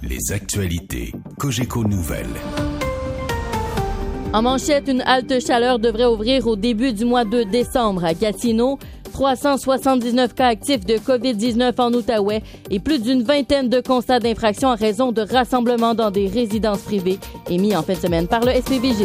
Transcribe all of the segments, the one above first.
Les actualités Cogeco Nouvelles. En manchette, une halte chaleur devrait ouvrir au début du mois de décembre à Gatineau. 379 cas actifs de COVID-19 en Outaouais et plus d'une vingtaine de constats d'infraction en raison de rassemblements dans des résidences privées émis en fin de semaine par le SPVG.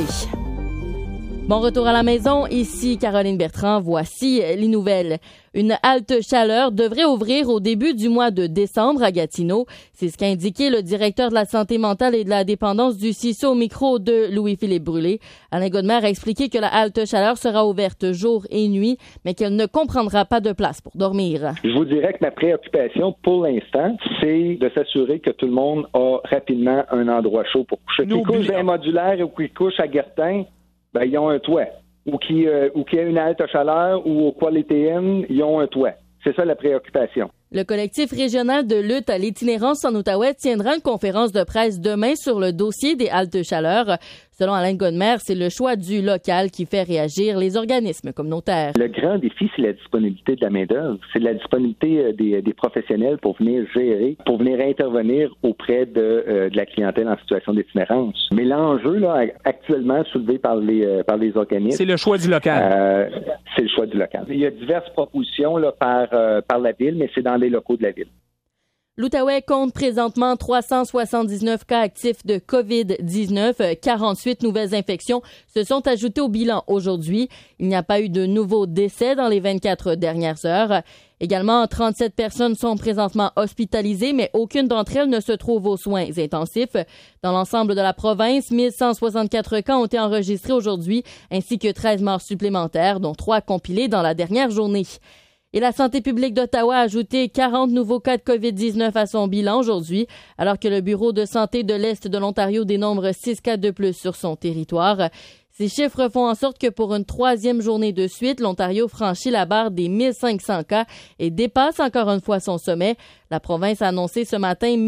Bon retour à la maison, ici Caroline Bertrand, voici les nouvelles. Une halte chaleur devrait ouvrir au début du mois de décembre à Gatineau. C'est ce qu'a indiqué le directeur de la santé mentale et de la dépendance du CISO au micro de Louis-Philippe Brûlé. Alain Godmer a expliqué que la halte chaleur sera ouverte jour et nuit, mais qu'elle ne comprendra pas de place pour dormir. Je vous dirais que ma préoccupation pour l'instant, c'est de s'assurer que tout le monde a rapidement un endroit chaud pour coucher. Qui couche à modulaire ou qui couche à Gertin, ben, ils ont un toit. Ou qui a une halte chaleur ou au Quality Inn, ils ont un toit. C'est ça la préoccupation. Le collectif régional de lutte à l'itinérance en Outaouais tiendra une conférence de presse demain sur le dossier des haltes chaleur. Selon Alain Godmer, c'est le choix du local qui fait réagir les organismes communautaires. Le grand défi, c'est la disponibilité de la main-d'œuvre. C'est la disponibilité des professionnels pour venir gérer, pour venir intervenir auprès de la clientèle en situation d'itinérance. Mais l'enjeu, là, actuellement soulevé par les organismes... C'est le choix du local. C'est le choix du local. Il y a diverses propositions là, par la ville, mais c'est dans les locaux de la ville. L'Outaouais compte présentement 379 cas actifs de COVID-19. 48 nouvelles infections se sont ajoutées au bilan aujourd'hui. Il n'y a pas eu de nouveaux décès dans les 24 dernières heures. Également, 37 personnes sont présentement hospitalisées, mais aucune d'entre elles ne se trouve aux soins intensifs. Dans l'ensemble de la province, 1164 cas ont été enregistrés aujourd'hui, ainsi que 13 morts supplémentaires, dont 3 compilés dans la dernière journée. Et la santé publique d'Ottawa a ajouté 40 nouveaux cas de COVID-19 à son bilan aujourd'hui, alors que le Bureau de santé de l'Est de l'Ontario dénombre 6 cas de plus sur son territoire. Ces chiffres font en sorte que pour une troisième journée de suite, l'Ontario franchit la barre des 1500 cas et dépasse encore une fois son sommet. La province a annoncé ce matin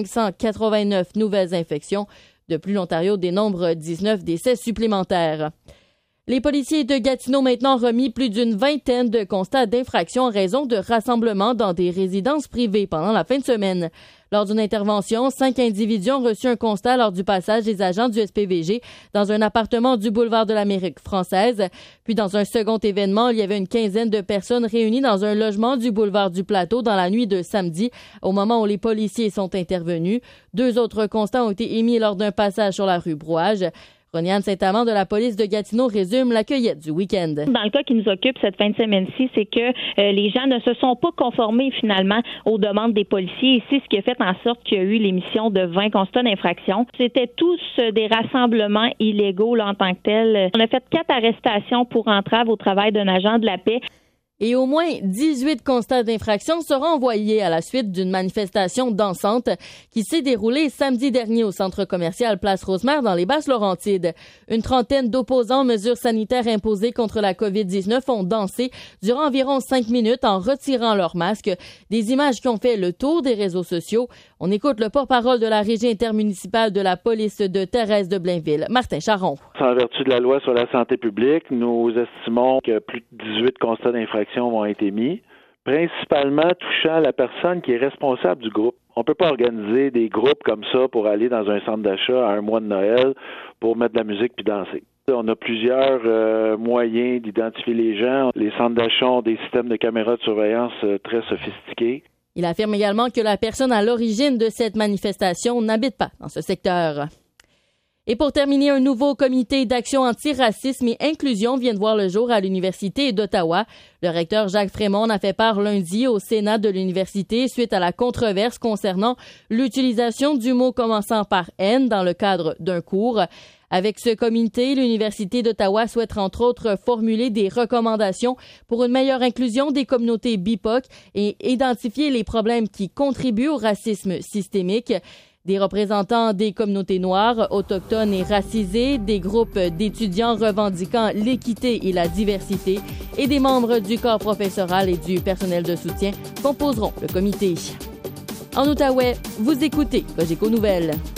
1589 nouvelles infections. De plus, l'Ontario dénombre 19 décès supplémentaires. Les policiers de Gatineau ont maintenant remis plus d'une vingtaine de constats d'infraction en raison de rassemblements dans des résidences privées pendant la fin de semaine. Lors d'une intervention, 5 individus ont reçu un constat lors du passage des agents du SPVG dans un appartement du boulevard de l'Amérique française. Puis dans un second événement, il y avait une quinzaine de personnes réunies dans un logement du boulevard du Plateau dans la nuit de samedi, au moment où les policiers sont intervenus. 2 autres constats ont été émis lors d'un passage sur la rue Brouage. Roniane Saint-Amand de la police de Gatineau résume la cueillette du week-end. Dans le cas qui nous occupe cette fin de semaine-ci, c'est que les gens ne se sont pas conformés finalement aux demandes des policiers. Et c'est ce qui a fait en sorte qu'il y a eu l'émission de 20 constats d'infraction. C'était tous des rassemblements illégaux là, en tant que tels. On a fait 4 arrestations pour entrave au travail d'un agent de la paix. Et au moins 18 constats d'infraction seront envoyés à la suite d'une manifestation dansante qui s'est déroulée samedi dernier au centre commercial Place Rosemère dans les Basses-Laurentides. Une trentaine d'opposants aux mesures sanitaires imposées contre la COVID-19 ont dansé durant environ 5 minutes en retirant leurs masques. Des images qui ont fait le tour des réseaux sociaux. On écoute le porte-parole de la régie intermunicipale de la police de Thérèse de Blainville, Martin Charron. En vertu de la loi sur la santé publique, nous estimons que plus de 18 constats d'infraction vont être émis, principalement touchant la personne qui est responsable du groupe. On ne peut pas organiser des groupes comme ça pour aller dans un centre d'achat à un mois de Noël pour mettre de la musique puis danser. On a plusieurs moyens d'identifier les gens. Les centres d'achat ont des systèmes de caméras de surveillance très sophistiqués. Il affirme également que la personne à l'origine de cette manifestation n'habite pas dans ce secteur. Et pour terminer, un nouveau comité d'action anti-racisme et inclusion vient de voir le jour à l'Université d'Ottawa. Le recteur Jacques Frémont en a fait part lundi au Sénat de l'université suite à la controverse concernant l'utilisation du mot commençant par « N » dans le cadre d'un cours. Avec ce comité, l'Université d'Ottawa souhaite entre autres formuler des recommandations pour une meilleure inclusion des communautés BIPOC et identifier les problèmes qui contribuent au racisme systémique. Des représentants des communautés noires, autochtones et racisées, des groupes d'étudiants revendiquant l'équité et la diversité et des membres du corps professoral et du personnel de soutien composeront le comité. En Outaouais, vous écoutez Cogeco Nouvelles.